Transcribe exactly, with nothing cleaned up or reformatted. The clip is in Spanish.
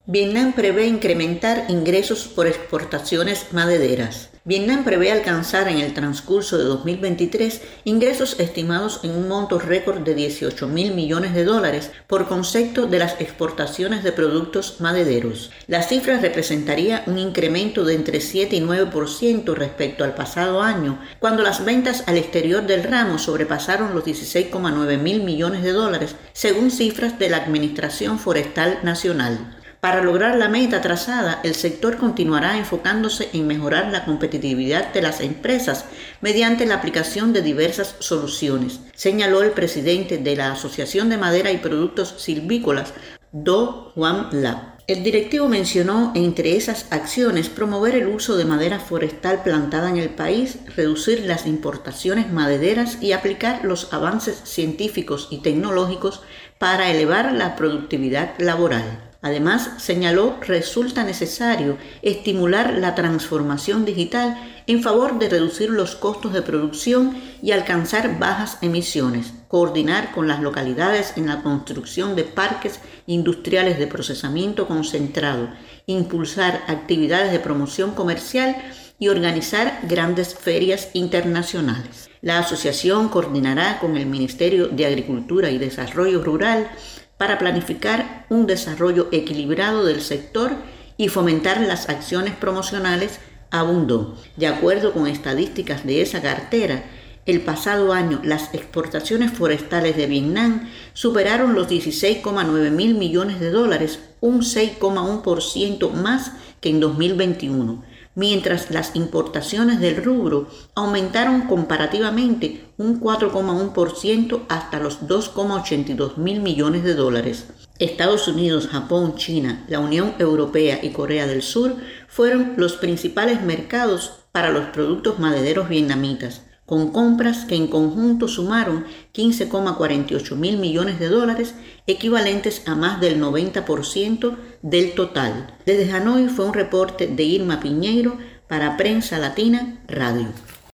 Vietnam prevé incrementar ingresos por exportaciones madereras. Vietnam prevé alcanzar en el transcurso de dos mil veintitrés ingresos estimados en un monto récord de dieciocho mil millones de dólares por concepto de las exportaciones de productos madereros. La cifra representaría un incremento de entre siete y nueve por ciento respecto al pasado año, cuando las ventas al exterior del ramo sobrepasaron los dieciséis coma nueve mil millones de dólares, según cifras de la Administración Forestal Nacional. Para lograr la meta trazada, el sector continuará enfocándose en mejorar la competitividad de las empresas mediante la aplicación de diversas soluciones, señaló el presidente de la Asociación de Madera y Productos Silvícolas, Do Hoan Lap. El directivo mencionó entre esas acciones promover el uso de madera forestal plantada en el país, reducir las importaciones madereras y aplicar los avances científicos y tecnológicos para elevar la productividad laboral. Además, señaló, resulta necesario estimular la transformación digital en favor de reducir los costos de producción y alcanzar bajas emisiones, coordinar con las localidades en la construcción de parques industriales de procesamiento concentrado, impulsar actividades de promoción comercial y organizar grandes ferias internacionales. La asociación coordinará con el Ministerio de Agricultura y Desarrollo Rural para planificar un desarrollo equilibrado del sector y fomentar las acciones promocionales, abundó. De acuerdo con estadísticas de esa cartera, el pasado año las exportaciones forestales de Vietnam superaron los dieciséis coma nueve mil millones de dólares, un seis coma uno por ciento más que en dos mil veintiuno, mientras las importaciones del rubro aumentaron comparativamente un cuatro coma uno por ciento hasta los dos coma ochenta y dos mil millones de dólares. Estados Unidos, Japón, China, la Unión Europea y Corea del Sur fueron los principales mercados para los productos madereros vietnamitas, con compras que en conjunto sumaron quince coma cuarenta y ocho mil millones de dólares, equivalentes a más del noventa por ciento del total. Desde Hanoi fue un reporte de Irma Piñeiro para Prensa Latina Radio.